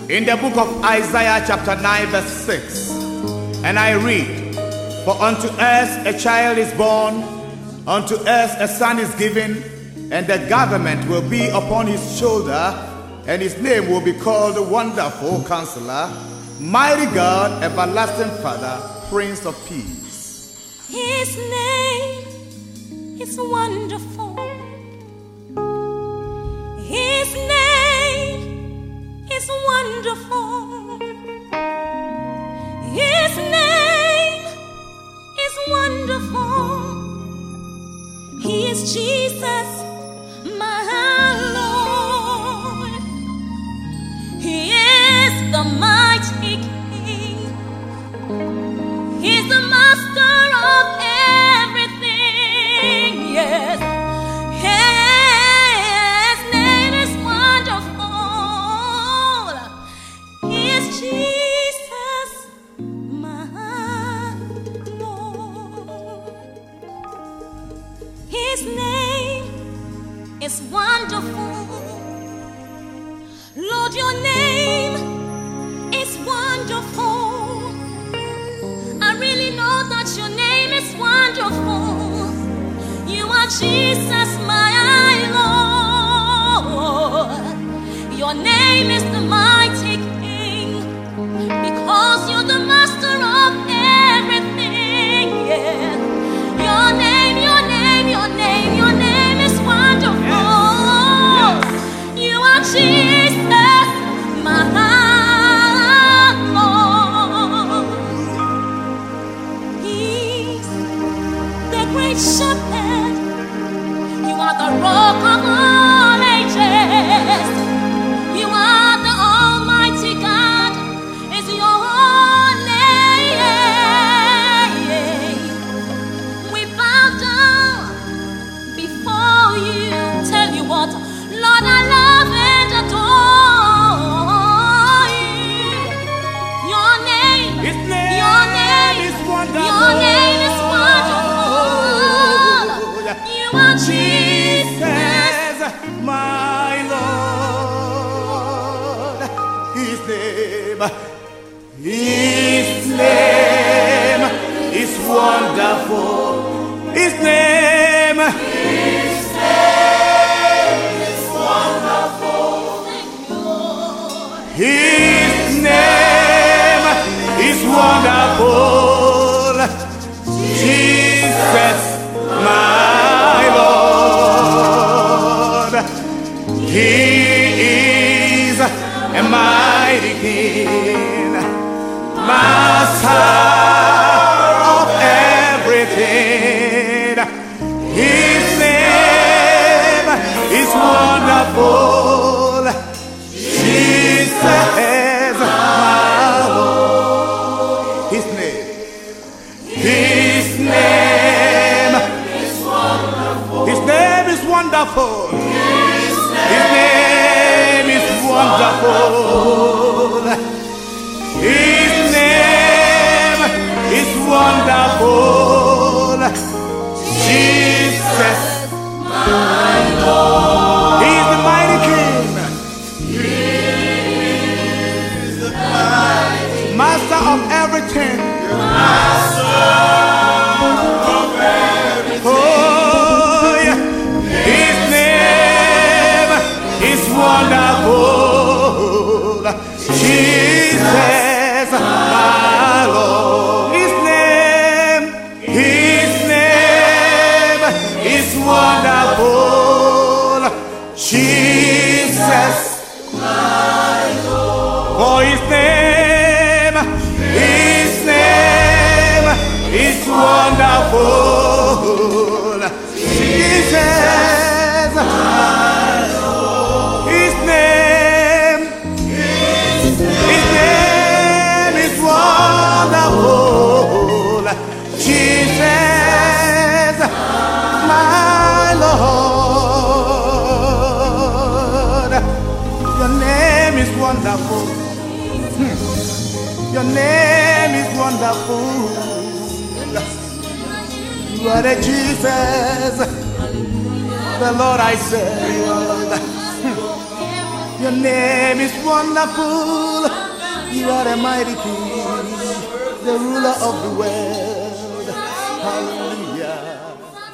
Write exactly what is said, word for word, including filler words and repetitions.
in the book of Isaiah chapter nine verse six, and I read, "For unto us a child is born, unto us a son is given, and the government will be upon his shoulder, and his name will be called Wonderful Counselor, Mighty God, Everlasting Father, Prince of Peace." His name is wonderful. His name is wonderful. His name is wonderful. He is Jesus, my Lord. He is the mighty King. He's the master of everything. Yes. His name is wonderful. He is Jesus, my Lord. His name is wonderful. Lord, your name is wonderful. I really know that your name is wonderful. You are Jesus, my Lord. Your name is the mighty King, because you're the master of everything. Yeah. Your name, your name, your name, your name is wonderful. Yes. Yes. You are Jesus, my Lord. He's the great shepherd. You are the rock of all ages. You are the Almighty God. Is your name. We bow down before you. Tell you what, Lord, I love and adore you. Your name, His name your name is wonderful. Your name is wonderful. You are Jesus, my Lord. His name, His name is wonderful. His name, His name is wonderful. His name is wonderful. Jesus, my Lord. He is a mighty King, Master of everything. His name is wonderful. Jesus, my Lord. His name, His name is wonderful. His name is wonderful. His name is wonderful. His name is wonderful. Jesus, my Lord. He is the mighty King. He is the mighty Master of everything. Master of everything. Oh, yeah. His name is wonderful. Jesus, my Lord. His name, His name is wonderful. Jesus, my Lord. For His name, His name is wonderful. Jesus, my Lord. His name, His name is wonderful. Jesus, my Lord. Your name is wonderful. Hmm. Your name is wonderful. You are the Jesus, the Lord I serve. Your name is wonderful. You are a mighty king, the ruler of the world.